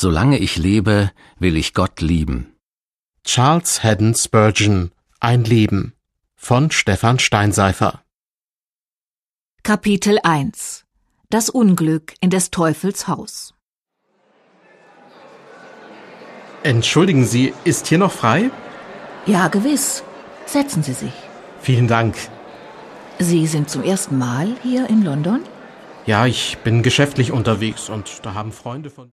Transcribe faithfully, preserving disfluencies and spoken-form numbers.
Solange ich lebe, will ich Gott lieben. Charles Haddon Spurgeon, Ein Leben von Stefan Steinseifer. Kapitel eins. Das Unglück in des Teufels Haus. Entschuldigen Sie, ist hier noch frei? Ja, gewiss. Setzen Sie sich. Vielen Dank. Sie sind zum ersten Mal hier in London? Ja, ich bin geschäftlich unterwegs und da haben Freunde von...